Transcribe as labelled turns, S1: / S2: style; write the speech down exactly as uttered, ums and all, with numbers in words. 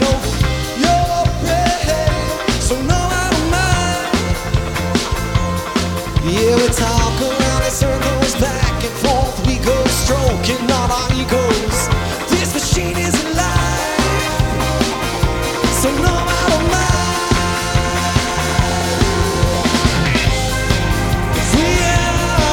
S1: know you're paid, so no, I don't mind. Yeah, it's hard.